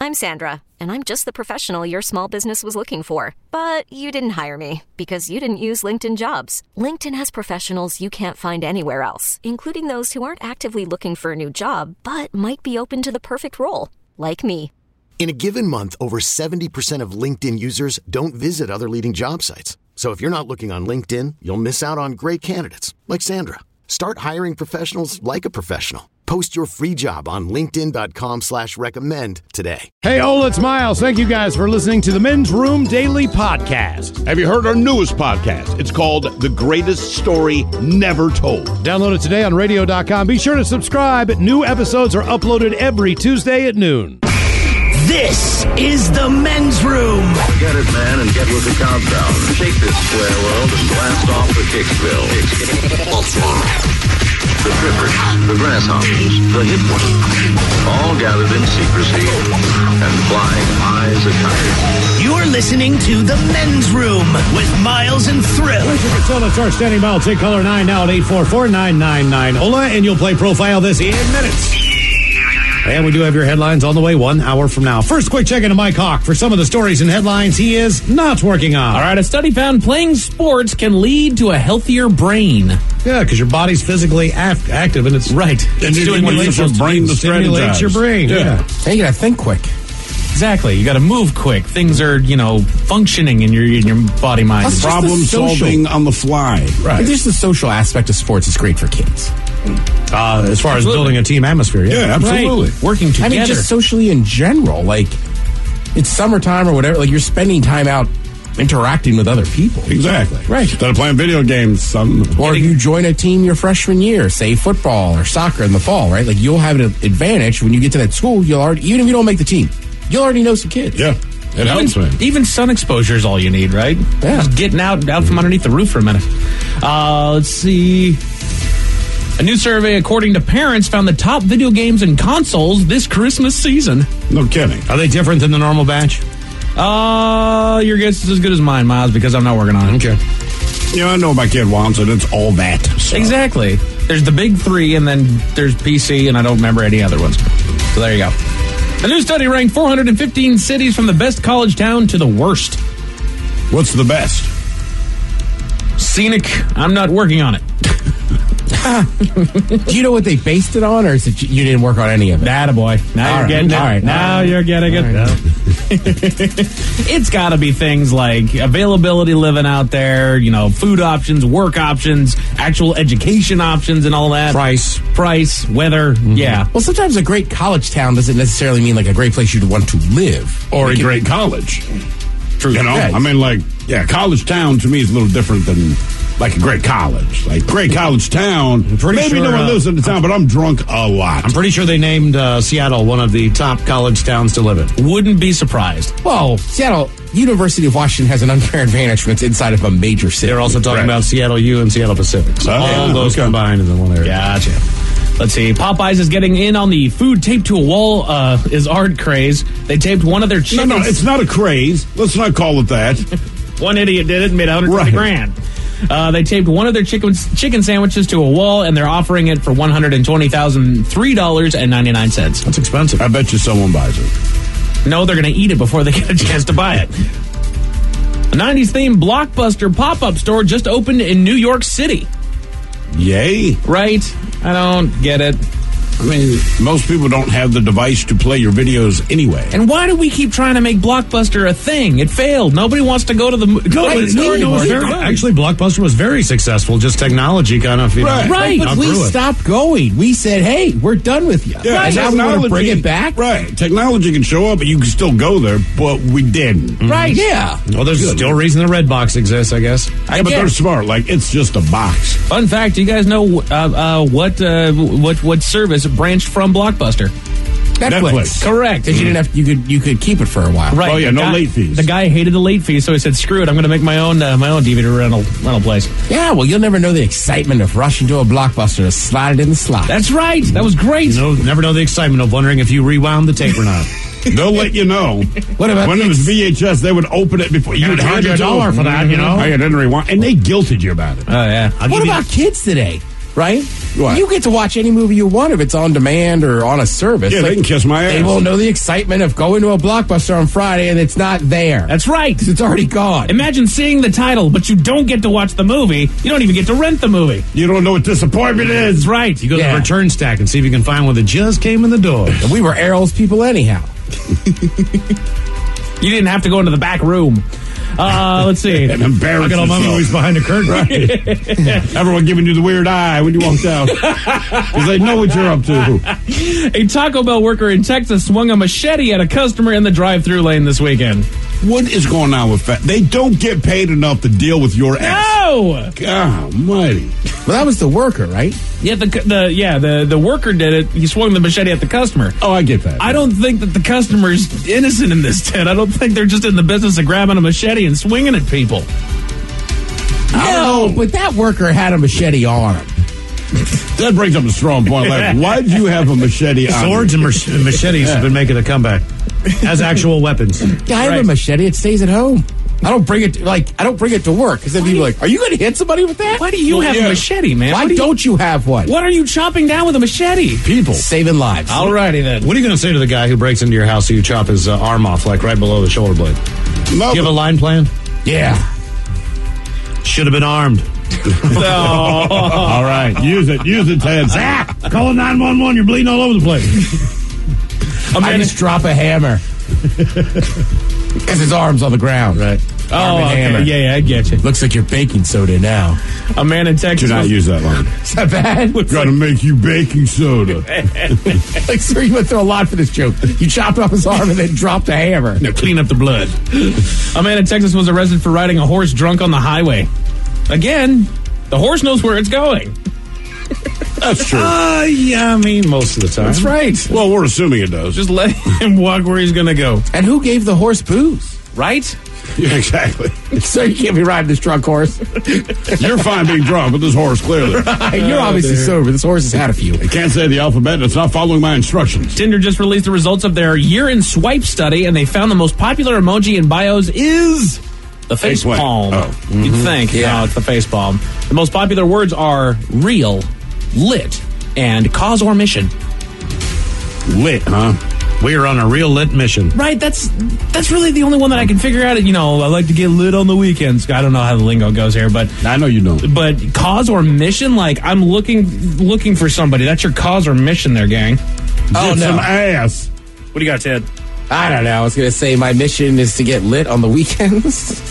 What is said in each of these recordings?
I'm Sandra, and I'm just the professional your small business was looking for. But you didn't hire me because you didn't use LinkedIn Jobs. LinkedIn has professionals you can't find anywhere else, including those who aren't actively looking for a new job, but might be open to the perfect role, like me. In a given month, over 70% of LinkedIn users don't visit other leading job sites. So if you're not looking on LinkedIn, you'll miss out on great candidates like Sandra. Start hiring professionals like a professional. Post your free job on linkedin.com/recommend today. Hey, Ola, it's Miles. Thank you guys for listening to the Men's Room Daily Podcast. Have you heard our newest podcast? It's called The Greatest Story Never Told. Download it today on radio.com. Be sure to subscribe. New episodes are uploaded every Tuesday at noon. This is the Men's Room. Get it, man, and get with the countdown. Shake this square world and blast off the Kicksville. The Trippers, the Grasshoppers, the Hit Ones, all gathered in secrecy and flying high as a kite. You're listening to the Men's Room with Miles and Thrill. Let's start standing by. I'll take caller 9 now at 844-999 Ola, and you'll play Profile This in minutes. And we do have your headlines on the way 1 hour from now. First, quick check into Mike Hawk for some of the stories and headlines he is not working on. All right, a study found playing sports can lead to a healthier brain. Yeah, because your body's physically active, and it's right. It's doing what you're supposed to brain to stimulates your brain. Yeah. And you got to think quick. Exactly. You got to move quick. Things are, functioning in your body, mind. Problem solving on the fly. Right. Just the social aspect of sports is great for kids. As far as building a team atmosphere, yeah, absolutely. Right. Working together. I mean, just socially in general. Like, it's summertime or whatever. Like, you're spending time out interacting with other people. Exactly. Right. Instead of playing video games, or if you join a team your freshman year, say football or soccer in the fall, right? Like, you'll have an advantage when you get to that school. You'll already, even if you don't make the team, you'll already know some kids. Yeah. It helps, man. Even sun exposure is all you need, right? Yeah. Just getting out from underneath the roof for a minute. Let's see. A new survey, according to parents, found the top video games and consoles this Christmas season. No kidding. Are they different than the normal batch? Your guess is as good as mine, Miles, because I'm not working on it. Okay. I know my kid wants it. It's all that. So. Exactly. There's the big three, and then there's PC, and I don't remember any other ones. So there you go. A new study ranked 415 cities from the best college town to the worst. What's the best? Scenic. I'm not working on it. Do you know what they based it on, or is it you didn't work on any of it? Attaboy. Now you're getting it. All right. Now you're getting it. Right. It's got to be things like availability living out there, food options, work options, actual education options, and all that. Price, weather. Mm-hmm. Yeah. Well, sometimes a great college town doesn't necessarily mean like a great place you'd want to live. Or a great college. True. I mean, college town to me is a little different than like a great college. Like, great college town. Maybe no one lives in the town, but I'm drunk a lot. I'm pretty sure they named Seattle one of the top college towns to live in. Wouldn't be surprised. Well, Seattle, University of Washington has an unfair advantage when it's inside of a major city. They're also talking about Seattle U and Seattle Pacific. So all those combined in one area. Gotcha. Let's see. Popeyes is getting in on the food taped to a wall is art craze. They taped one of their chickens. No, it's not a craze. Let's not call it that. One idiot did it and made $150,000. They taped one of their chicken sandwiches to a wall, and they're offering it for $120,003.99. That's expensive. I bet you someone buys it. No, they're going to eat it before they get a chance to buy it. A 90s-themed Blockbuster pop-up store just opened in New York City. Yay. Right? I don't get it. I mean, most people don't have the device to play your videos anyway. And why do we keep trying to make Blockbuster a thing? It failed. Nobody wants to go to the store anymore. Actually, Blockbuster was very successful. Just technology kind of, right. But we stopped going. We said, hey, we're done with you. Yeah, and now we want to bring it back? Right. Technology can show up, but you can still go there, but we didn't. Mm-hmm. Right, yeah. Well, there's still a reason the Redbox exists, I guess. Yeah, but they're smart. Like, it's just a box. Fun fact, do you guys know what service branched from Blockbuster? Netflix. Correct. Because you could keep it for a while. Right. Oh yeah, no late fees. The guy hated the late fees, so he said, "Screw it, I'm going to make my own DVD rental place." Yeah, well, you'll never know the excitement of rushing to a Blockbuster to slide it in the slot. That's right. That was great. Never know the excitement of wondering if you rewound the tape or not. They'll let you know. What about when it was VHS? They would open it before you would charge you $1 for that. Oh, yeah, didn't rewind, and they guilted you about it. Oh yeah. What about kids today? right? What? You get to watch any movie you want if it's on demand or on a service. Yeah, they can kiss my ass. They won't know the excitement of going to a Blockbuster on Friday and it's not there. That's right. It's already gone. Imagine seeing the title, but you don't get to watch the movie. You don't even get to rent the movie. You don't know what disappointment is. That's right. You go to the return stack and see if you can find one that just came in the door. And we were Errol's people anyhow. You didn't have to go into the back room. Let's see. And embarrass I got all my yourself. movies behind the curtain. Right. Everyone giving you the weird eye when you walked out. Because they know what you're up to. A Taco Bell worker in Texas swung a machete at a customer in the drive-thru lane this weekend. What is going on with that? They don't get paid enough to deal with your ass. No! God almighty. Well, that was the worker, right? Yeah, the worker did it. He swung the machete at the customer. Oh, I get that. I don't think that the customer's innocent in this, Ted. I don't think they're just in the business of grabbing a machete and swinging at people. No, but that worker had a machete on him. That brings up a strong point. Like, why do you have a machete on Swords you? and machetes have been making a comeback as actual weapons. Yeah, I have a machete. It stays at home. I don't bring it to work because then people are like, are you going to hit somebody with that? Why do you have a machete, man? Why don't you have one? What are you chopping down with a machete? People. Saving lives. Alrighty then. What are you going to say to the guy who breaks into your house so you chop his arm off, like right below the shoulder blade? Do you have a line plan? Yeah. Should have been armed. All right. Use it, Ted. Zach, call 911. You're bleeding all over the place. I just drop a hammer. Because his arm's on the ground. Right. Oh, okay. Hammer. Yeah, I get you. Looks like you're baking soda now. A man in Texas. Do not use that line. Is that bad? Gotta make you baking soda. Like, sir, you went through a lot for this joke. You chopped off his arm and then dropped a hammer. Now clean up the blood. A man in Texas was arrested for riding a horse drunk on the highway. Again, the horse knows where it's going. That's true. Yeah, I mean, most of the time. That's right. Well, we're assuming it does. Just let him walk where he's going to go. And who gave the horse booze? Right? Yeah, exactly. So you can't be riding this drunk horse. You're fine being drunk, but this horse clearly. You're obviously sober. This horse has had a few. I can't say the alphabet, and it's not following my instructions. Tinder just released the results of their year-end swipe study, and they found the most popular emoji in bios is the face Face palm. oh. You'd think. Yeah. No, it's the face palm. The most popular words are real, lit, and cause or mission. Lit, huh? We are on a real lit mission. Right, that's really the only one that I can figure out. You know, I like to get lit on the weekends. I don't know how the lingo goes here, but I know you don't. But cause or mission, like I'm looking for somebody. That's your cause or mission, there, gang. Oh, Get no. some ass. What do you got, Ted? I don't know. I was going to say my mission is to get lit on the weekends.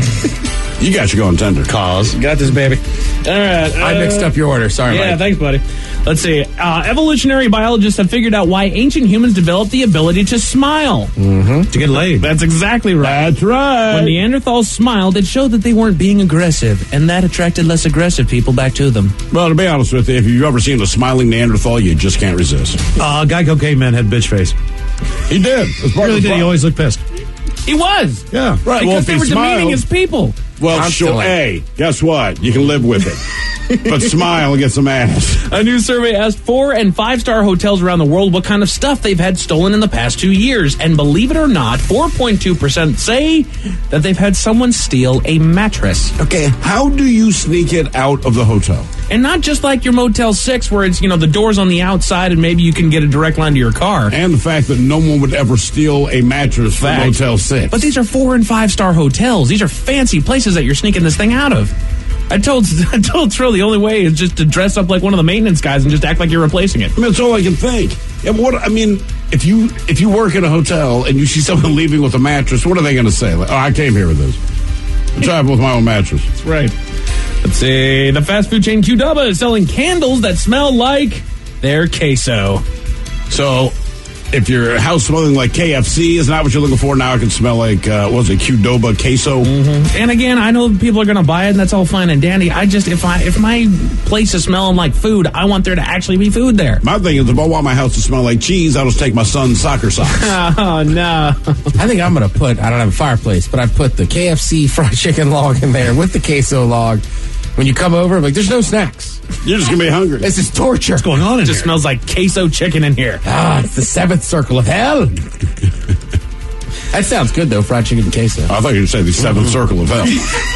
You got your going tender. Cause. Got this, baby. All right. I mixed up your order. Sorry, Yeah, Mike. thanks, buddy. Let's see. Evolutionary biologists have figured out why ancient humans developed the ability to smile. To get laid. That's exactly right. That's right. When Neanderthals smiled, it showed that they weren't being aggressive, and that attracted less aggressive people back to them. Well, to be honest with you, if you've ever seen a smiling Neanderthal, you just can't resist. Geico caveman had bitch face. He did. That's part Really of the did. He always looked pissed. He was. Yeah. Right. Because Well, if they he were demeaning smiled, his people. well, Constantly. sure. Hey, guess what? You can live with it. But smile and get some ass. A new survey asked 4- and 5-star hotels around the world what kind of stuff they've had stolen in the past 2 years. And believe it or not, 4.2% say that they've had someone steal a mattress. Okay, how do you sneak it out of the hotel? And not just like your Motel 6 where it's, the door's on the outside and maybe you can get a direct line to your car. And the fact that no one would ever steal a mattress from Fact. Motel 6. But these are 4- and 5-star hotels. These are fancy places that you're sneaking this thing out of. I told Trill the only way is just to dress up like one of the maintenance guys and just act like you're replacing it. I mean, that's all I can think. Yeah, if you work in a hotel and you see someone leaving with a mattress, what are they going to say? Like, oh, I came here with this. I traveled with my own mattress. That's right. Let's see. The fast food chain Qdoba is selling candles that smell like their queso. So, if your house smelling like KFC is not what you're looking for, now it can smell like, Qdoba queso? Mm-hmm. And again, I know people are going to buy it, and that's all fine and dandy. If my place is smelling like food, I want there to actually be food there. My thing is, if I want my house to smell like cheese, I'll just take my son's soccer socks. Oh, no. I think I'm going to put, I don't have a fireplace, but I put the KFC fried chicken log in there with the queso log. When you come over, I'm like, there's no snacks. You're just going to be hungry. This is torture. What's going on in It just here? smells like queso chicken in here. It's the 7th circle of hell. That sounds good, though, fried chicken and queso. I thought you were going to say the 7th circle of hell.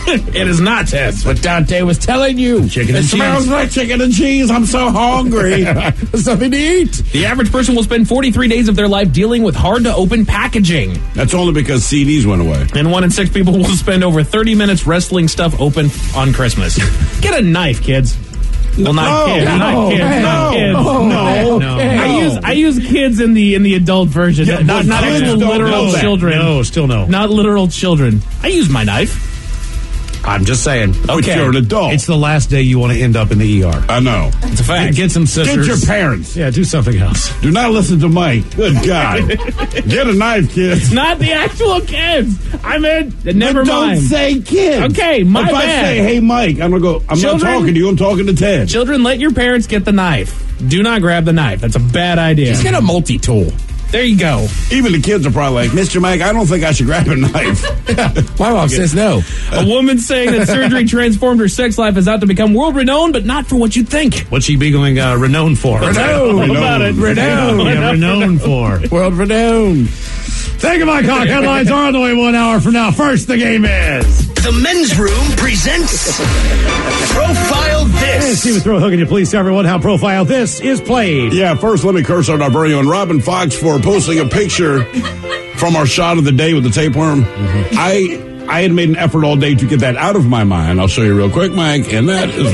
It is not, Ted. That's what Dante was telling you. Chicken and It smells cheese. like chicken and cheese. I'm so hungry. Something to eat. The average person will spend 43 days of their life dealing with hard-to-open packaging. That's only because CDs went away. And 1 in 6 people will spend over 30 minutes wrestling stuff open on Christmas. Get a knife, kids. Well, not kids. Not kids. No. I use kids in the adult version, Yeah, not but kids actual don't literal know that. children. No, still no. Not literal children. I use my knife. I'm just saying. But you're an adult. It's the last day you want to end up in the ER. I know. It's a fact. Get some scissors. Get your parents. Yeah, do something else. Do not listen to Mike. Good God. Get a knife, kids. Not the actual kids. I meant never But mind. Don't say kids. Okay, my if bad. I say, hey, Mike, I'm not Children- talking to you. I'm talking to Ted. Children, let your parents get the knife. Do not grab the knife. That's a bad idea. Just get a multi-tool. There you go. Even the kids are probably like, Mr. Mike, I don't think I should grab a knife. My mom says no. A woman saying that surgery transformed her sex life is out to become world renowned, but not for what you'd think. What's she be going renowned for? Renowned. About it. Renowned. Yeah, renowned for. World renowned. Thank you, Mike Hawk. Headlines are on the way 1 hour from now. First, the game is. The Men's Room presents Profile Hey, This. Steve Throw Hook, and you please tell everyone how Profile This is played. Yeah, first let me curse out our very own Robin Fox for posting a picture from our shot of the day with the tapeworm. I had made an effort all day to get that out of my mind. I'll show you real quick, Mike, and that is...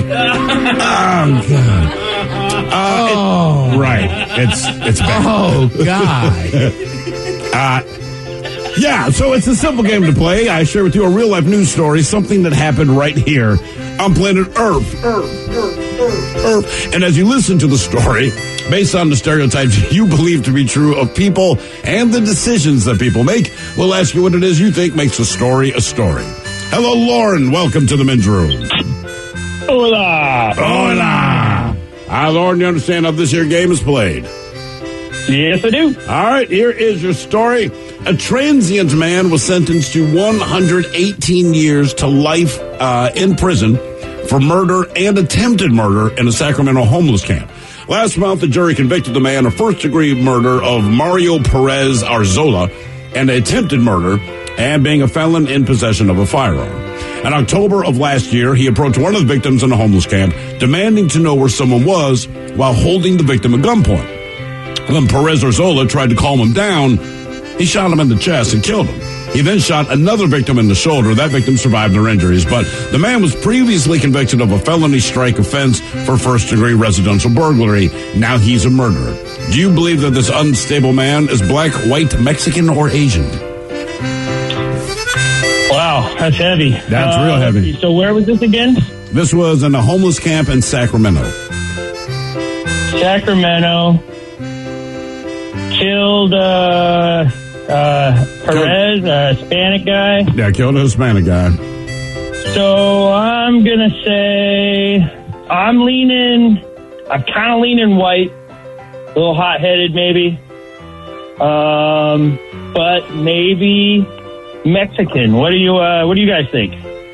Oh, God. Right. It's bad. Oh, God. Yeah, so it's a simple game to play. I share with you a real-life news story, something that happened right here on planet Earth. Earth. And as you listen to the story, based on the stereotypes you believe to be true of people and the decisions that people make, we'll ask you what it is you think makes a story a story. Hello, Lauren. Welcome to the Men's Room. Hola. Hola. Hi, Lauren. You understand how this here game is played? Yes, I do. All right, here is your story. A transient man was sentenced to 118 years to life in prison for murder and attempted murder in a Sacramento homeless camp. Last month, the jury convicted the man of first-degree murder of Mario Perez Arzola and attempted murder and being a felon in possession of a firearm. In October of last year, he approached one of the victims in a homeless camp, demanding to know where someone was while holding the victim at gunpoint. When Perez Arzola tried to calm him down, he shot him in the chest and killed him. He then shot another victim in the shoulder. That victim survived their injuries, but the man was previously convicted of a felony strike offense for first-degree residential burglary. Now he's a murderer. Do you believe that this unstable man is black, white, Mexican, or Asian? Wow, that's heavy. That's real heavy. So where was this again? This was in a homeless camp in Sacramento. Sacramento. Killed Perez, a Hispanic guy. Yeah, killed a Hispanic guy. So I'm going to say I'm kind of leaning white. A little hot-headed maybe. But maybe Mexican. What do you guys think?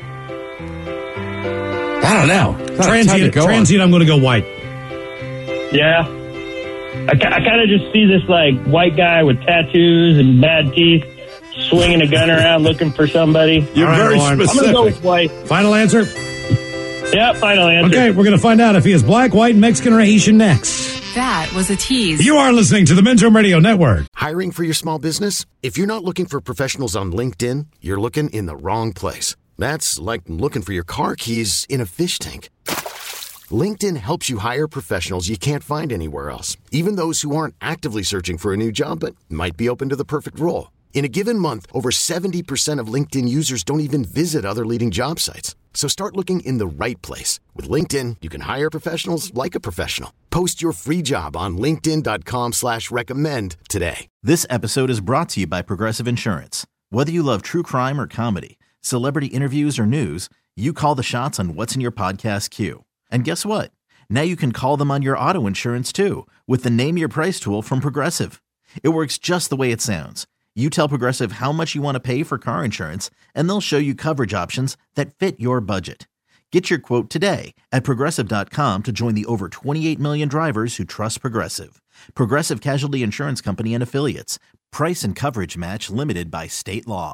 I don't know. Transient, I'm going to go white. Yeah. I kind of just see this like white guy with tattoos and bad teeth swinging a gun around looking for somebody. You're All right, very Lauren. I'm specific. going to go with white. Final answer? Yeah, final answer. Okay, we're going to find out if he is black, white, Mexican, or Asian next. That was a tease. You are listening to the Men's Room Radio Network. Hiring for your small business? If you're not looking for professionals on LinkedIn, you're looking in the wrong place. That's like looking for your car keys in a fish tank. LinkedIn helps you hire professionals you can't find anywhere else, even those who aren't actively searching for a new job but might be open to the perfect role. In a given month, over 70% of LinkedIn users don't even visit other leading job sites. So start looking in the right place. With LinkedIn, you can hire professionals like a professional. Post your free job on linkedin.com/recommend today. This episode is brought to you by Progressive Insurance. Whether you love true crime or comedy, celebrity interviews or news, you call the shots on what's in your podcast queue. And guess what? Now you can call them on your auto insurance too with the Name Your Price tool from Progressive. It works just the way it sounds. You tell Progressive how much you want to pay for car insurance, and they'll show you coverage options that fit your budget. Get your quote today at Progressive.com to join the over 28 million drivers who trust Progressive. Progressive Casualty Insurance Company and Affiliates. Price and coverage match limited by state law.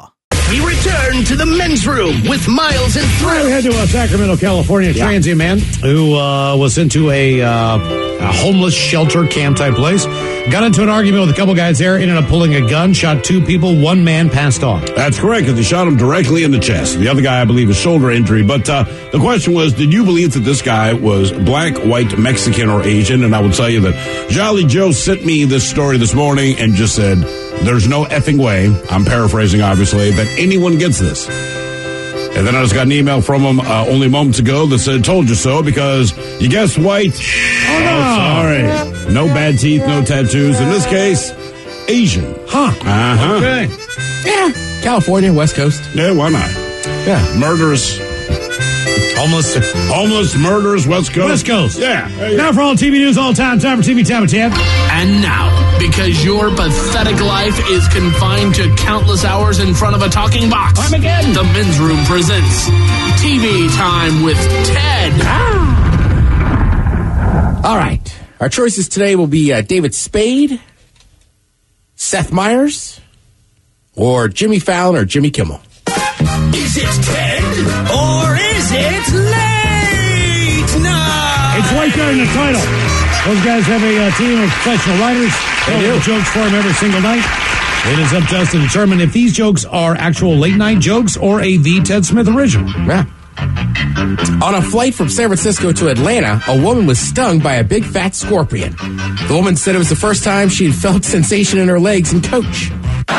We return to the men's room with Miles and We head to Sacramento, California. Transient man who was into a homeless shelter camp type place. Got into an argument with a couple guys there, ended up pulling a gun, shot 2 people, 1 man passed on. That's correct, because he shot him directly in the chest. The other guy, I believe, is shoulder injury. But the question was, did you believe that this guy was black, white, Mexican, or Asian? And I will tell you that Jolly Joe sent me this story this morning and just said, there's no effing way, I'm paraphrasing obviously, that anyone gets this. And then I just got an email from him only moments ago that said, told you so, because you guessed white. Oh, no. Sorry. No bad teeth, no tattoos. In this case, Asian. Huh. Uh-huh. Okay. Yeah. California, West Coast. Yeah, why not? Yeah. Murderous. Homeless, murderers, West Coast. West Coast. Yeah. Now for all TV news all time for TV Time of 10. And now, because your pathetic life is confined to countless hours in front of a talking box, the Men's Room presents TV Time with Ted. All right. Our choices today will be David Spade, Seth Meyers, or Jimmy Fallon or Jimmy Kimmel. Is it Ted or is it late night? It's right there in the title. Those guys have a team of professional writers. They do jokes for him every single night. It is up to us to determine if these jokes are actual late-night jokes or a The Ted Smith original. Yeah. On a flight from San Francisco to Atlanta, a woman was stung by a big fat scorpion. The woman said it was the first time she had felt sensation in her legs and coach.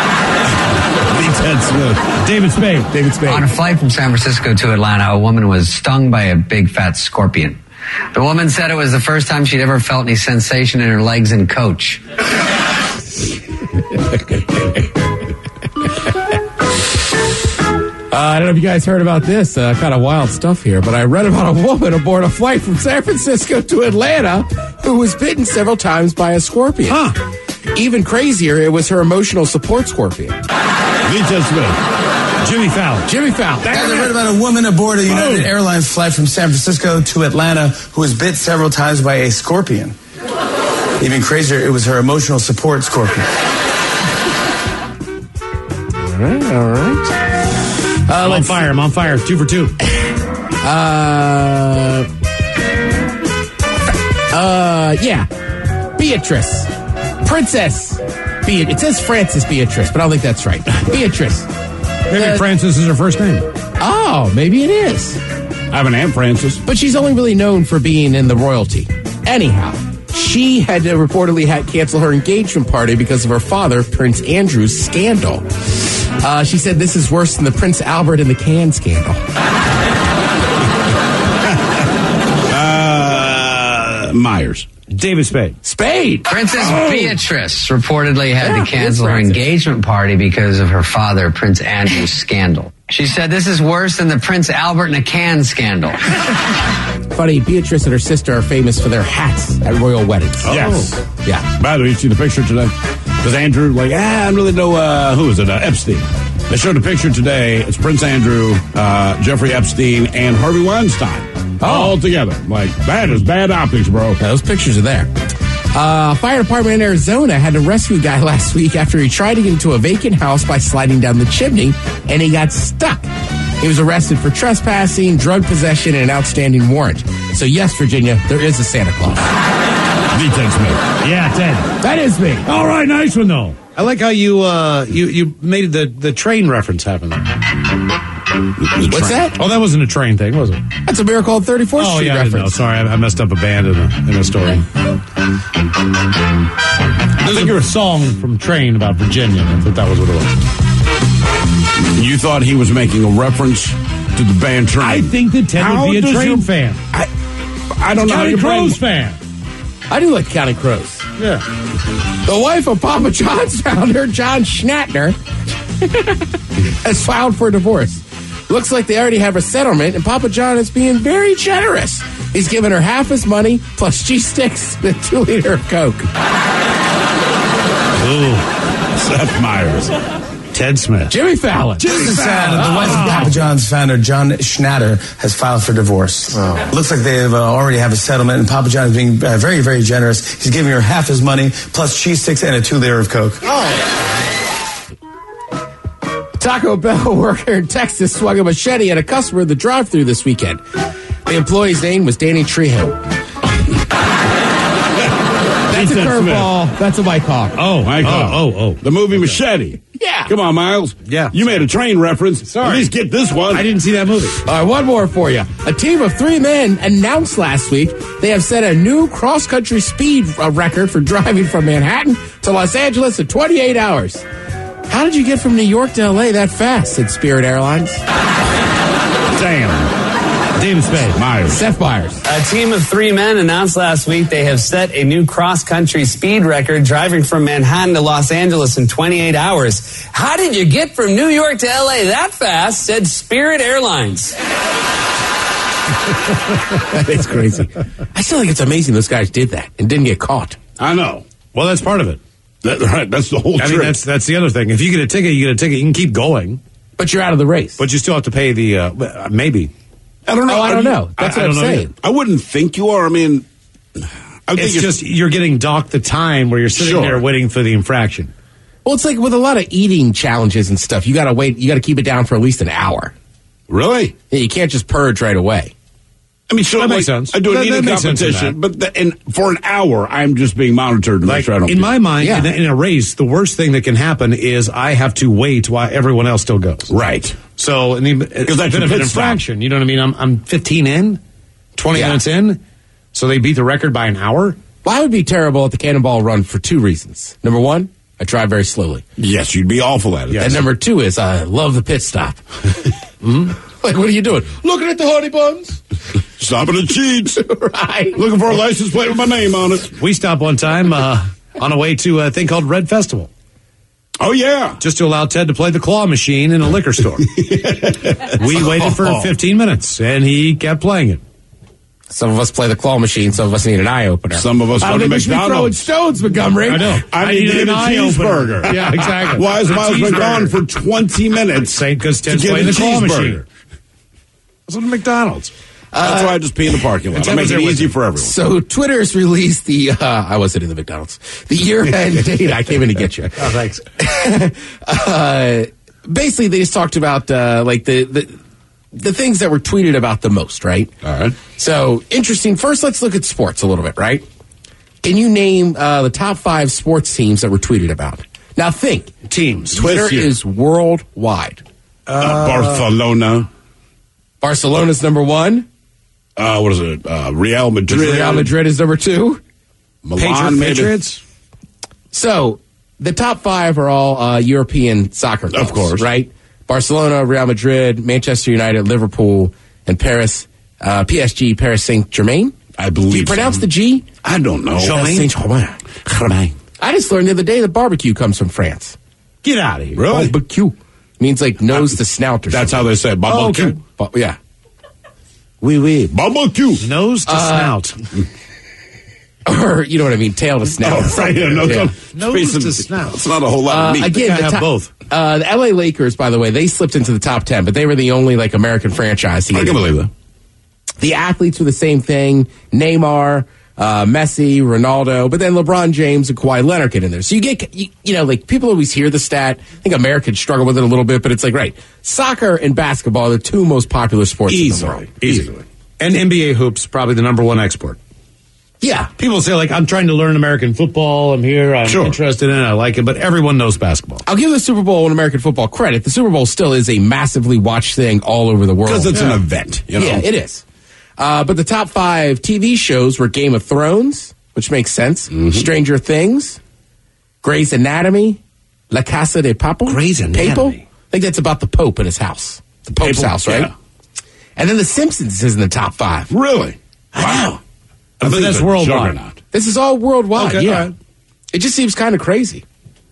Ted Smith. David Spade. On a flight from San Francisco to Atlanta, a woman was stung by a big fat scorpion. The woman said it was the first time she'd ever felt any sensation in her legs and coach. I don't know if you guys heard about this, kind of wild stuff here, but I read about a woman aboard a flight from San Francisco to Atlanta who was bitten several times by a scorpion. Huh. Even crazier, it was her emotional support scorpion. Ted Smith. Jimmy Fallon. Guys, I read about a woman aboard a United Airlines flight from San Francisco to Atlanta who was bit several times by a scorpion. Even crazier, it was her emotional support scorpion. All right. I'm on fire. 2 for 2. Yeah. Beatrice. Princess. It says Frances Beatrice, but I don't think that's right. Beatrice. Maybe Frances is her first name. Oh, maybe it is. I have an Aunt Frances. But she's only really known for being in the royalty. Anyhow, she had to reportedly cancel her engagement party because of her father, Prince Andrew's scandal. She said this is worse than the Prince Albert and the can scandal. Myers. David Spade. Princess Beatrice reportedly had to cancel her engagement party because of her father, Prince Andrew's scandal. She said this is worse than the Prince Albert and a can scandal. Funny, Beatrice and her sister are famous for their hats at royal weddings. Oh. Yes. Yeah. By the way, you see the picture today? Because Andrew, I don't really know, who is it? Epstein. They showed a picture today. It's Prince Andrew, Jeffrey Epstein, and Harvey Weinstein. All together. That is bad optics, bro. Yeah, those pictures are there. Fire department in Arizona had to rescue a guy last week after he tried to get into a vacant house by sliding down the chimney, and he got stuck. He was arrested for trespassing, drug possession, and an outstanding warrant. So yes, Virginia, there is a Santa Claus. The Ted Smith. Yeah, Ted. That is me. All right, nice one, though. I like how you made the train reference happen there. What's that? Oh, that wasn't a train thing, was it? That's a Miracle on 34th Street I didn't reference. know. Sorry, I messed up a band in a story. I think a song from Train about Virginia. I thought that was what it was. You thought he was making a reference to the band Train. I think that Ted would be a Train fan. I don't know. Counting Crows fan. I do like Counting Crows. Yeah. The wife of Papa John's founder, John Schnatter, has filed for divorce. Looks like they already have a settlement, and Papa John is being very generous. He's giving her half his money, plus cheese sticks and a 2-liter of Coke. Ooh. Seth Meyers. Ted Smith. Jimmy Fallon. Just as sad, the wife of Papa John's founder, John Schnatter, has filed for divorce. Looks like they already have a settlement, and Papa John is being very, very generous. He's giving her half his money, plus cheese sticks and a 2-liter of Coke. Tell Taco Bell worker in Texas swung a machete at a customer at the drive-thru this weekend. The employee's name was Danny Trejo. That's a curveball. That's a Mike Hawk. Oh, Mike Hawk. Oh. The movie Machete. Yeah. Come on, Miles. Yeah. You made a train reference. Sorry. At least get this one. I didn't see that movie. All right, one more for you. A team of 3 men announced last week they have set a new cross-country speed record for driving from Manhattan to Los Angeles in 28 hours. How did you get from New York to L.A. that fast, said Spirit Airlines? Damn. David Spade. Myers. Seth Myers. A team of 3 men announced last week they have set a new cross-country speed record driving from Manhattan to Los Angeles in 28 hours. How did you get from New York to L.A. that fast, said Spirit Airlines. That's crazy. I still think it's amazing those guys did that and didn't get caught. I know. Well, that's part of it. That's the whole trick. I mean, that's the other thing. If you get a ticket, you get a ticket. You can keep going. But you're out of the race. But you still have to pay the, maybe. I don't know. Oh, I don't know. That's what I'm saying. I wouldn't think you are. I mean, it's just you're getting docked the time where you're sitting there waiting for the infraction. Well, it's like with a lot of eating challenges and stuff. You got to wait. You got to keep it down for at least an hour. Really? Yeah, you can't just purge right away. I mean, sure, that makes sense. I do an eating competition, but for an hour, I'm just being monitored to make sure I don't. In my mind, in a race, the worst thing that can happen is I have to wait while everyone else still goes. Right. So, because that's a bit of an infraction. You know what I mean? I'm 15 in, 20 minutes in, so they beat the record by an hour. Well, I would be terrible at the Cannonball Run for 2 reasons. Number 1, I drive very slowly. Yes, you'd be awful at it. Yes. And number 2 is I love the pit stop. Like, what are you doing? Looking at the honey buns. Stopping at Cheats. Right. Looking for a license plate with my name on it. We stopped one time on a way to a thing called Red Festival. Oh, yeah. Just to allow Ted to play the claw machine in a liquor store. We waited for 15 minutes, and he kept playing it. Some of us play the claw machine. Some of us need an eye opener. Some of us go to McDonald's. Throwing stones, Montgomery. I know. I need a cheeseburger. Yeah, exactly. Why has Miles been gone for 20 minutes? Because Ted's playing the claw machine. That's what McDonald's. That's why I just pee in the parking lot. I make it easy for everyone. So Twitter's released the, I wasn't in the McDonald's, the year-end data. I came in to get you. Oh, thanks. Basically, they just talked about, like, the things that were tweeted about the most, right? All right. So, interesting. First, let's look at sports a little bit, right? Can you name the top 5 sports teams that were tweeted about? Now, think. Teams. Twitter is worldwide. Barcelona. Barcelona's number 1. What is it? Real Madrid. Real Madrid is number 2. Milan, Patriots. So, the top 5 are all European soccer clubs, of course, right? Barcelona, Real Madrid, Manchester United, Liverpool, and Paris, PSG, Paris Saint-Germain. I believe. Do you pronounce the G? I don't know. Saint-Germain. I just learned the other day that barbecue comes from France. Get out of here. Really? Barbecue. Means like nose to snout or That's something. how they say it. Barbecue. Yeah. Oui. Barbecue. Nose to snout. Or, you know what I mean, tail to snout. Oh, right. Nose to snout. It's not a whole lot of meat. Again, I have both. The LA Lakers, by the way, they slipped into the top 10, but they were the only like American franchise. I can believe that. The athletes were the same thing. Neymar, Messi, Ronaldo, but then LeBron James and Kawhi Leonard get in there. So you get, you know, like people always hear the stat. I think Americans struggle with it a little bit, but it's like, right, soccer and basketball are the 2 most popular sports in the world. Easily. And NBA hoops, probably the number 1 export. Yeah. People say, like, I'm trying to learn American football. I'm here. I'm interested in it. I like it. But everyone knows basketball. I'll give the Super Bowl and American football credit. The Super Bowl still is a massively watched thing all over the world. Because it's an event. You know? Yeah, it is. But the top 5 TV shows were Game of Thrones, which makes sense, Stranger Things, Grey's Anatomy, La Casa de Papel. Grey's Anatomy. I think that's about the Pope and his house. The Pope's house, right? Yeah. And then The Simpsons is in the top 5. Really? Wow. I think that's worldwide. This is all worldwide, Okay, yeah. all right. It just seems kind of crazy.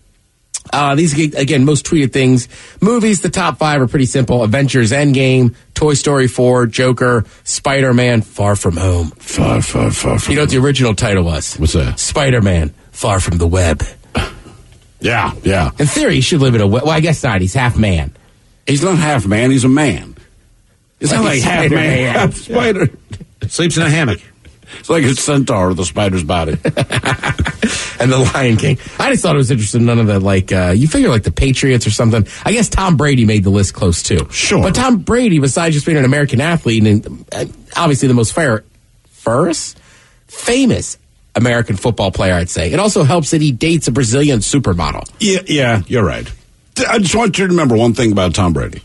These, again, most tweeted things. Movies, the top 5 are pretty simple. Avengers Endgame, Toy Story 4, Joker, Spider-Man, Far From Home. Far from You know what the original title was? What's that? Spider-Man, Far From the Web. Yeah. In theory, he should live in a web. Well, I guess not. He's half man. He's not half man. He's a man. It's not like half man, half spider. Sleeps in a hammock. It's like a centaur with a spider's body. And the Lion King. I just thought it was interesting. None of the, you figure like the Patriots or something. I guess Tom Brady made the list close too. Sure. But Tom Brady, besides just being an American athlete and obviously the most famous American football player, I'd say, it also helps that he dates a Brazilian supermodel. Yeah, you're right. I just want you to remember one thing about Tom Brady.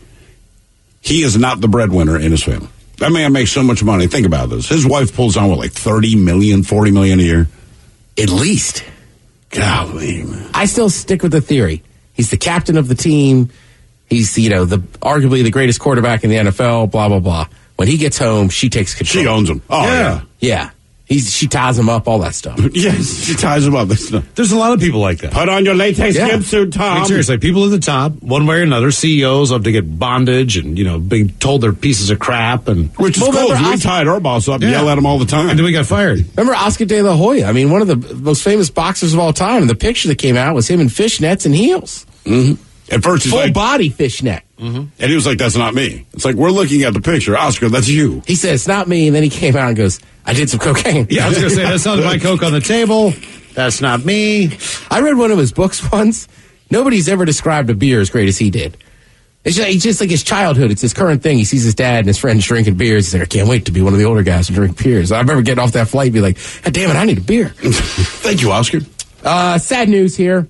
He is not the breadwinner in his family. That man makes so much money. Think about this. His wife pulls on, like $30 million, $40 million a year? At least. Golly, man. I still stick with the theory. He's the captain of the team. He's, arguably the greatest quarterback in the NFL, blah, blah, blah. When he gets home, she takes control. She owns him. Oh, yeah. Yeah. She ties him up, all that stuff. Yes, she ties him up. There's a lot of people like that. Put on your latex swimsuit, Tom. Like, seriously, people at the top, one way or another, CEOs love to get bondage and, being told they're pieces of crap. Which is cool. We tied our boss up and yell at him all the time. And then we got fired. Remember Oscar De La Hoya? I mean, one of the most famous boxers of all time. And the picture that came out was him in fishnets and heels. Mm-hmm. At first, he's full body fishnet. Mm-hmm. And he was like, that's not me. It's like, we're looking at the picture. Oscar, that's you. He said, it's not me. And then he came out and goes, I did some cocaine. Yeah, I was going to say, that's not my coke on the table. That's not me. I read one of his books once. Nobody's ever described a beer as great as he did. It's just like his childhood. It's his current thing. He sees his dad and his friends drinking beers. He's like, I can't wait to be one of the older guys who drink beers. I remember getting off that flight and be like, God damn it, I need a beer. Thank you, Oscar. Sad news here.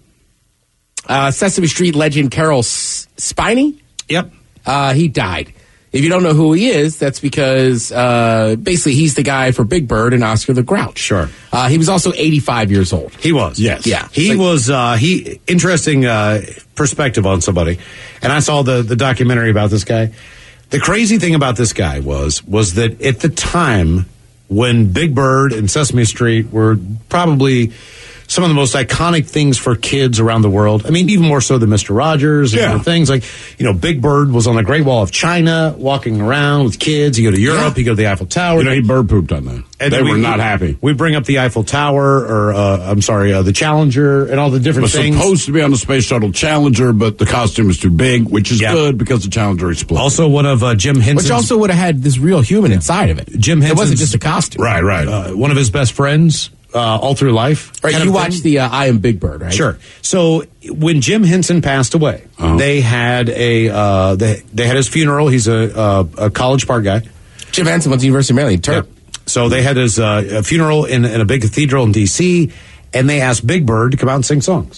Sesame Street legend Carol Spiney. Yep. He died. If you don't know who he is, that's because basically he's the guy for Big Bird and Oscar the Grouch. Sure. He was also 85 years old. He was. Yes. Yeah. Interesting perspective on somebody. And I saw the documentary about this guy. The crazy thing about this guy was that at the time when Big Bird and Sesame Street were probably some of the most iconic things for kids around the world. I mean, even more so than Mr. Rogers and other things. Like, Big Bird was on the Great Wall of China, walking around with kids. You go to Europe, you go to the Eiffel Tower. He bird pooped on that. And they were not happy. We bring up the Eiffel Tower, or, the Challenger, and all the different things. It was supposed to be on the Space Shuttle Challenger, but the costume was too big, which is good because the Challenger exploded. Also, one of Jim Henson's... Which also would have had this real human inside of it. Jim Henson's... It wasn't just a costume. Right. One of his best friends... all through life. Right, you watched the I Am Big Bird, right? Sure. So when Jim Henson passed away, they had they had his funeral. He's a College Park guy. Jim Henson went to the University of Maryland. Terp. Yeah. So they had his funeral in a big cathedral in D.C., and they asked Big Bird to come out and sing songs.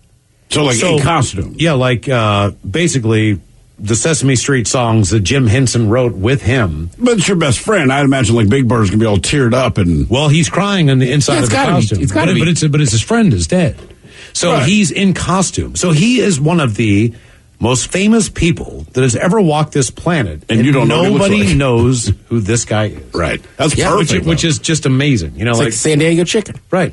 So in costume? Yeah, basically the Sesame Street songs that Jim Henson wrote with him. But it's your best friend. I'd imagine Big Bird's gonna be all teared up and. Well, he's crying on the inside of the costume. It's gotta be. But his friend is dead, so he's in costume. So he is one of the most famous people that has ever walked this planet, and you don't know nobody knows who this guy is. Right. That's perfect. Which is just amazing. It's like San Diego chicken. Right.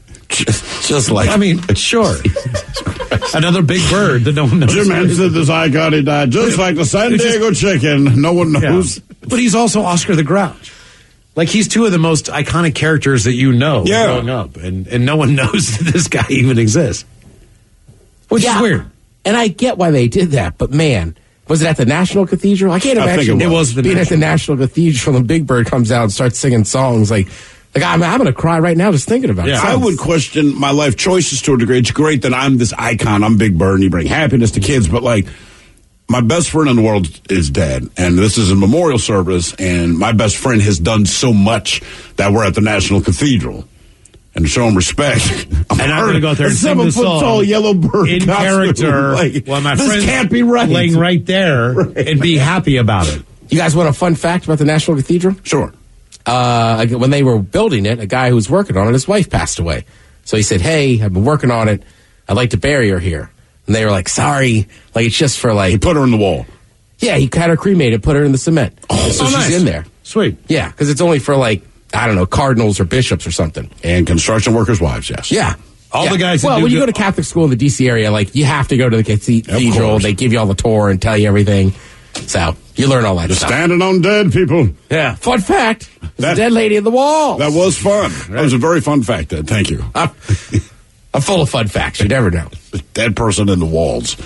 Just like. I mean, sure. Another Big Bird that no one knows. Jim Henson, this icon, he died just like the San Diego chicken. No one knows. Yeah. But he's also Oscar the Grouch. Like, he's two of the most iconic characters that growing up. And no one knows that this guy even exists. Which is weird. And I get why they did that, but man, was it at the National Cathedral? I can't imagine it was being at the National Cathedral and Big Bird comes out and starts singing songs like I'm going to cry right now just thinking about it. I would question my life choices to a degree. It's great that I'm this icon. I'm Big Bird and you bring happiness to kids, but my best friend in the world is dead, and this is a memorial service, and my best friend has done so much that we're at the National Cathedral. And to show him respect, I'm going to go out there and sing this song tall yellow bird in character. My friend can't be right. Laying right there and be happy about it. You guys want a fun fact about the National Cathedral? Sure. When they were building it, a guy who was working on it, his wife passed away. So he said, hey, I've been working on it. I'd like to bury her here. And they were like, sorry. It's just for He put her in the wall. Yeah, he had her cremated, put her in the cement. So nice. She's in there. Sweet. Yeah, because it's only for cardinals or bishops or something. And construction workers' wives, yes. Yeah. All the guys when you go to Catholic school in the D.C. area, you have to go to the cathedral. They give you all the tour and tell you everything. So you learn all that stuff. Standing on dead people. Yeah. Fun fact. There's a dead lady in the wall. That was fun. That was a very fun fact, Ed. Thank you. I'm full of fun facts. You never know. Dead person in the walls.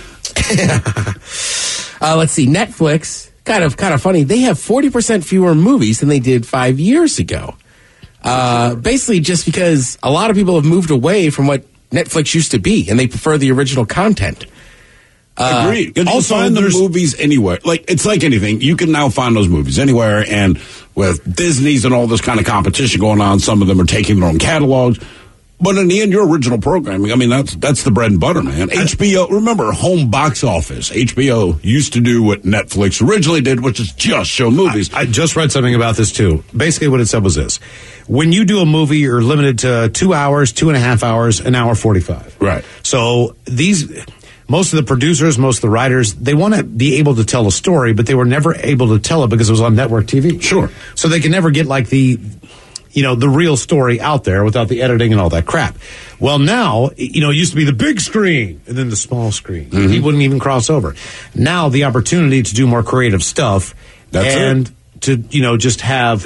Let's see. Netflix, kind of funny. They have 40% fewer movies than they did 5 years ago. Basically just because a lot of people have moved away from what Netflix used to be, and they prefer the original content. Agreed. You can find the movies anywhere. Like, it's like anything. You can now find those movies anywhere, and with Disney's and all this kind of competition going on, some of them are taking their own catalogs. But in the end, your original programming, I mean, that's the bread and butter, man. HBO, remember, home box office. HBO used to do what Netflix originally did, which is just show movies. I just read something about this, too. Basically, what it said was this. When you do a movie, you're limited to 2 hours, 2.5 hours, an hour 45. Right. So most of the producers, most of the writers, they want to be able to tell a story, but they were never able to tell it because it was on network TV. Sure. So they can never get like the real story out there without the editing and all that crap. Well, now, it used to be the big screen and then the small screen. Mm-hmm. He wouldn't even cross over. Now the opportunity to do more creative stuff to, just have,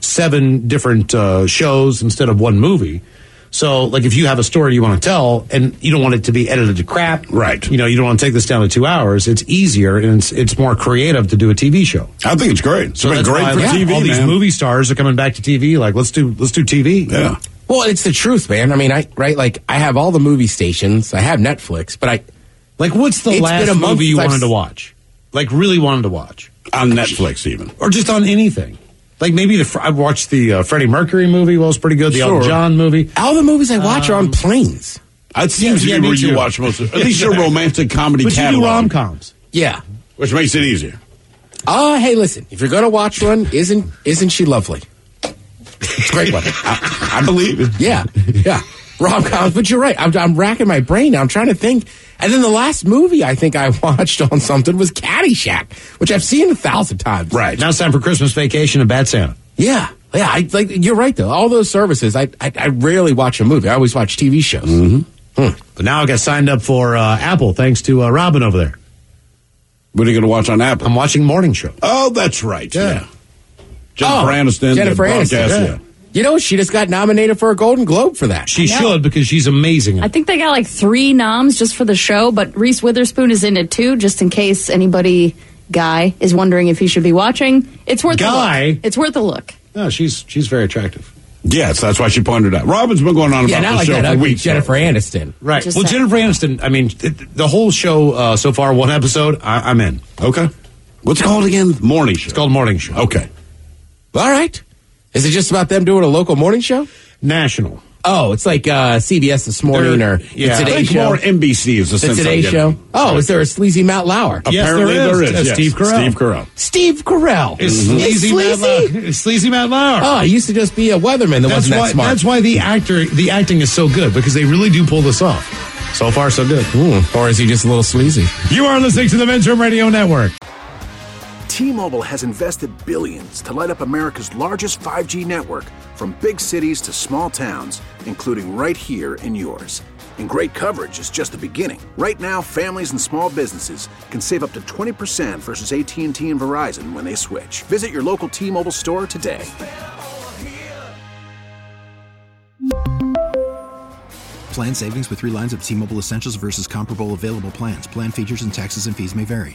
7 different shows instead of one movie. So, like, if you have a story you want to tell and you don't want it to be edited to crap, right? You don't want to take this down to 2 hours. It's easier and it's more creative to do a TV show. I think it's great. It's been great for TV. All these movie stars are coming back to TV. Like, let's do TV. Yeah. Well, it's the truth, man. I mean, I have all the movie stations. I have Netflix, but what's the last movie you wanted to watch? Like, really wanted to watch on Netflix, even, or just on anything. Like, maybe I watched the Freddie Mercury movie. Well, it's pretty good. The Elton John movie. All the movies I watch are on planes. It seems to be where you watch most of it. At least your romantic comedy catalog. But you do rom-coms. Yeah. Which makes it easier. Hey, listen. If you're going to watch one, isn't she lovely? It's a great one. I believe it. Yeah. Rom-coms. But you're right. I'm racking my brain now. I'm trying to think. And then the last movie I think I watched on something was Caddyshack, which I've seen 1,000 times. Right. Now it's time for Christmas Vacation and Bad Santa. Yeah. You're right, though. All those services, I rarely watch a movie. I always watch TV shows. Mm-hmm. But now I got signed up for Apple, thanks to Robin over there. What are you going to watch on Apple? I'm watching Morning Show. Oh, that's right. Yeah. Jennifer Aniston. Yeah. You know, she just got nominated for a Golden Globe for that. She should, because she's amazing. I think they got 3 noms just for the show, but Reese Witherspoon is in it too, just in case anybody, Guy, is wondering if he should be watching. It's worth a look. It's worth a look. No, she's very attractive. Yes, that's why she pointed out. Robin's been going on about the show for weeks. Jennifer Aniston. Right. Well, Jennifer Aniston, I mean, the whole show so far, one episode, I'm in. Okay. What's it called again? Morning Show. It's called Morning Show. Okay. All right. Is it just about them doing a local morning show? National. Oh, it's like CBS This Morning or the Today Show. More NBC is the Today Show. Oh, is there a sleazy Matt Lauer? Yes, apparently there is. Yes. Steve Carell. Steve Carell. Is sleazy Matt Lauer. Oh, he used to just be a weatherman that wasn't that smart. That's why the acting is so good, because they really do pull this off. So far, so good. Or is he just a little sleazy? You are listening to the Men's Room Radio Network. T-Mobile has invested billions to light up America's largest 5G network, from big cities to small towns, including right here in yours. And great coverage is just the beginning. Right now, families and small businesses can save up to 20% versus AT&T and Verizon when they switch. Visit your local T-Mobile store today. Plan savings with 3 lines of T-Mobile Essentials versus comparable available plans. Plan features and taxes and fees may vary.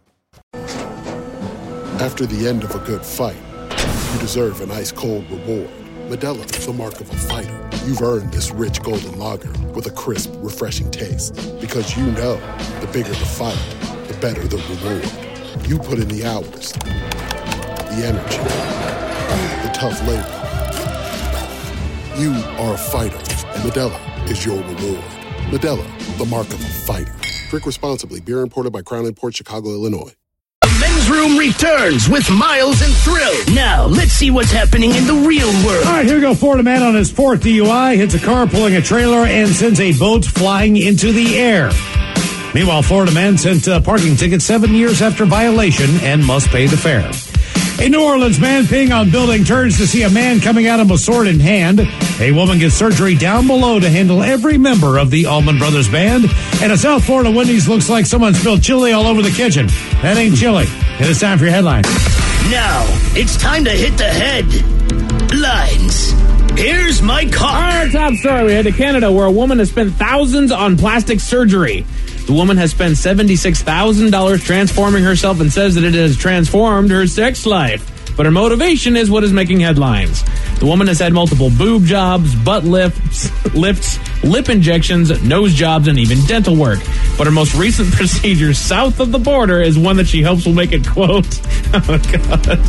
After the end of a good fight, you deserve an ice-cold reward. Modelo is the mark of a fighter. You've earned this rich golden lager with a crisp, refreshing taste. Because you know, the bigger the fight, the better the reward. You put in the hours, the energy, the tough labor. You are a fighter, and Modelo is your reward. Modelo, the mark of a fighter. Drink responsibly. Beer imported by Crown Imports, Chicago, Illinois. The Men's Room returns with Miles and Thrill. Now, let's see what's happening in the real world. All right, here we go. Florida man on his 4th DUI hits a car pulling a trailer and sends a boat flying into the air. Meanwhile, Florida man sent parking tickets 7 years after violation and must pay the fare. A New Orleans man peeing on building turns to see a man coming at him with sword in hand. A woman gets surgery down below to handle every member of the Allman Brothers Band. And a South Florida Wendy's looks like someone spilled chili all over the kitchen. That ain't chili. And it's time for your headlines. Now, it's time to hit the headlines. Here's my car. Our top story, we head to Canada, where a woman has spent thousands on plastic surgery. The woman has spent $76,000 transforming herself and says that it has transformed her sex life. but her motivation is what is making headlines. The woman has had multiple boob jobs, butt lifts, lip injections, nose jobs, and even dental work. But her most recent procedure south of the border is one that she hopes will make it, quote, oh God,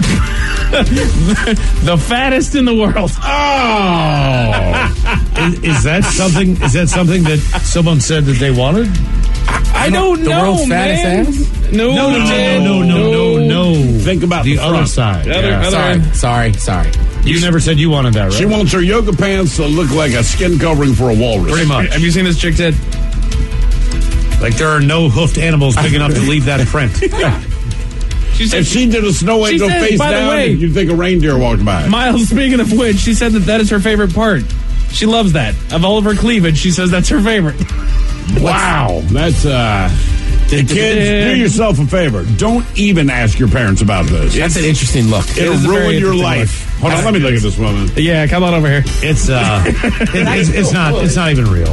the fattest in the world. Oh, is that something that someone said that they wanted? I don't know, the world's fattest ass? No. Think about the the other front. side. Sorry. You never said you wanted that, right? She wants her yoga pants to look like a skin covering for a walrus. Pretty much. Have you seen this chick tit? Like there are no hoofed animals big enough to leave that print. She said, If she did a snow angel said, face by the down, way, you'd think a reindeer walked by. Miles, speaking of which, she said that is her favorite part. She loves that. Of all of her cleavage, she says that's her favorite. Wow. That's, kids, do yourself a favor. Don't even ask your parents about this. That's an interesting look. It'll ruin your life. Hold on, let me look at this woman. Yeah, come on over here. It's it's not even real.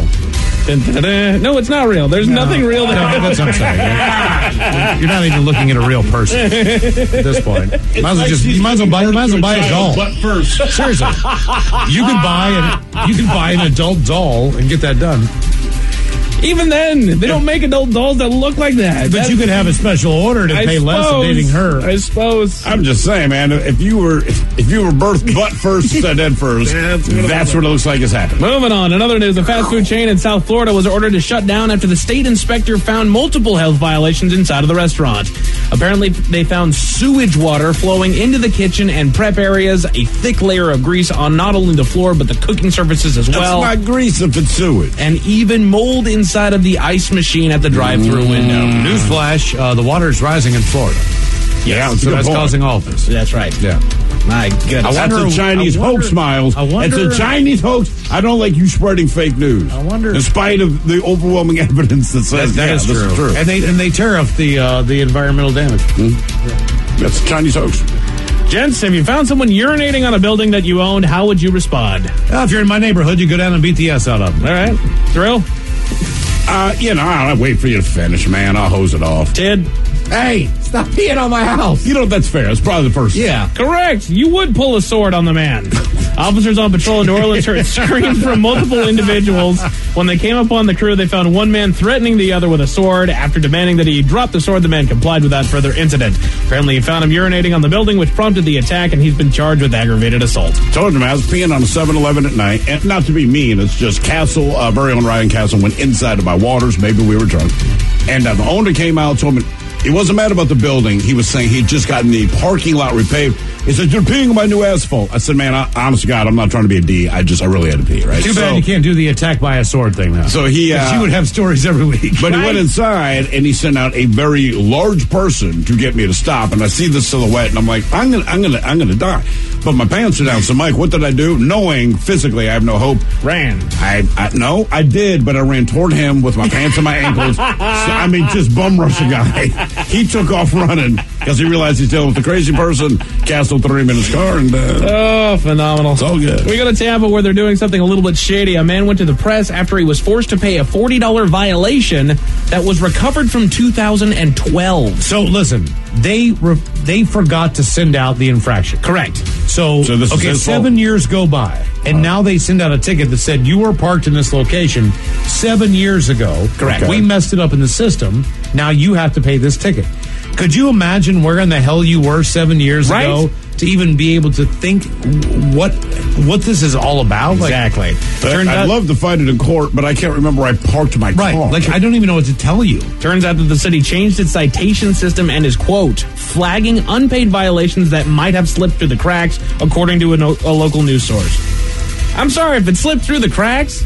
No, it's not real. There's nothing real there. No, that's what I'm saying. You're not even looking at a real person at this point. You might as well buy a doll. But first, seriously, you can buy an adult doll and get that done. Even then, they don't make adult dolls that look like that. But you could have a special order to pay less than dating her. I suppose. I'm just saying, man. If you were birthed butt first instead of head first, that's what it looks like has happened. Moving on. In other news, a fast food chain in South Florida was ordered to shut down after the state inspector found multiple health violations inside of the restaurant. Apparently, they found sewage water flowing into the kitchen and prep areas, a thick layer of grease on not only the floor but the cooking surfaces as well. That's not grease if it's sewage. And even mold inside of the ice machine at the drive-thru window. Newsflash, the water is rising in Florida. Yeah, so that's causing all of this. That's right. Yeah. My goodness. That's a Chinese hoax, Miles. It's a Chinese hoax. I don't like you spreading fake news. I wonder, in spite of the overwhelming evidence that says that is true. And they tariff the environmental damage. Mm-hmm. That's a Chinese hoax. Gents, if you found someone urinating on a building that you owned, how would you respond? If you're in my neighborhood, you go down and beat the ass out of them. All right. Thrill? I'll wait for you to finish, man. I'll hose it off. Tid? Hey, stop peeing on my house. That's fair. That's probably the first. Yeah, correct. You would pull a sword on the man. Officers on patrol in New Orleans heard screams from multiple individuals. When they came upon the crew, they found one man threatening the other with a sword. After demanding that he drop the sword, the man complied without further incident. Apparently, he found him urinating on the building, which prompted the attack, and he's been charged with aggravated assault. Told him I was peeing on a 7-Eleven at night. And not to be mean, it's just Castle, very own Ryan Castle, went inside of my waters. Maybe we were drunk. And the owner came out, told me he wasn't mad about the building. He was saying he'd just gotten the parking lot repaved. He said, "You're peeing on my new asphalt." I said, "Man, honest to God, I'm not trying to be a D. I really had to pee, right?" Too bad you can't do the attack by a sword thing now. So she would have stories every week. But he went inside and he sent out a very large person to get me to stop. And I see the silhouette and I'm like, I'm gonna die. But my pants are down. So Mike, what did I do? Knowing physically I have no hope. Ran. I did, but I ran toward him with my pants on my ankles. Just bum rush a guy. He took off running because he realized he's dealing with a crazy person. Castle threw him in his car and phenomenal. It's all good. We go to Tampa where they're doing something a little bit shady. A man went to the press after he was forced to pay a $40 violation that was recovered from 2012. So listen, they forgot to send out the infraction. Correct. So this is 7 years go by, and now they send out a ticket that said you were parked in this location 7 years ago. Correct. We messed it up in the system. Now you have to pay this ticket. Could you imagine where in the hell you were 7 years ago to even be able to think what this is all about? Exactly. I'd love to fight it in court, but I can't remember where I parked my car. I don't even know what to tell you. Turns out that the city changed its citation system and is, quote, flagging unpaid violations that might have slipped through the cracks, according to a local news source. I'm sorry, if it slipped through the cracks,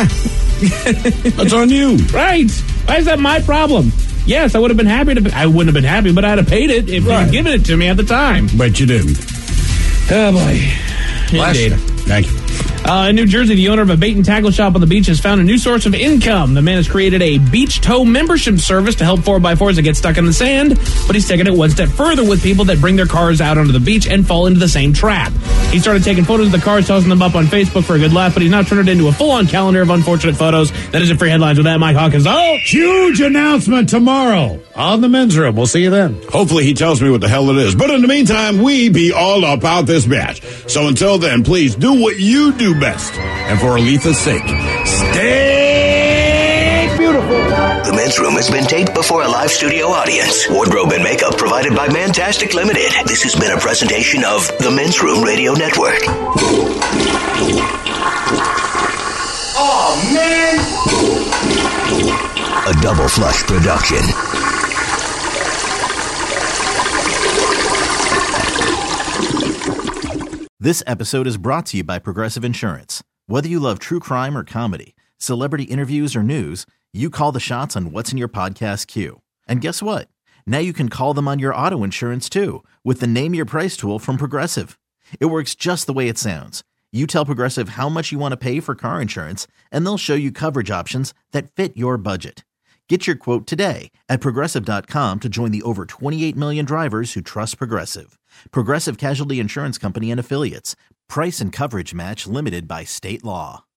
that's on you. Right. Why is that my problem? Yes, I would have been happy to. I wouldn't have been happy, but I'd have paid it if you had given it to me at the time. But you didn't. Oh boy. Indeed. Thank you. In New Jersey, the owner of a bait and tackle shop on the beach has found a new source of income. The man has created a beach tow membership service to help 4x4s that get stuck in the sand, but he's taking it one step further with people that bring their cars out onto the beach and fall into the same trap. He started taking photos of the cars, tossing them up on Facebook for a good laugh, but he's now turned it into a full-on calendar of unfortunate photos. That is it for Headlines with that. Mike Hawkins out. Huge announcement tomorrow on the Men's Room. We'll see you then. Hopefully he tells me what the hell it is. But in the meantime, we be all about this match. So until then, please do what you do best. And for Aletha's sake, stay beautiful. The Men's Room has been taped before a live studio audience. Wardrobe and makeup provided by Mantastic Limited. This has been a presentation of the Men's Room Radio Network. Oh, man! A Double Flush production. This episode is brought to you by Progressive Insurance. Whether you love true crime or comedy, celebrity interviews or news, you call the shots on what's in your podcast queue. And guess what? Now you can call them on your auto insurance too with the Name Your Price tool from Progressive. It works just the way it sounds. You tell Progressive how much you want to pay for car insurance, and they'll show you coverage options that fit your budget. Get your quote today at Progressive.com to join the over 28 million drivers who trust Progressive. Progressive Casualty Insurance Company and Affiliates. Price and coverage match limited by state law.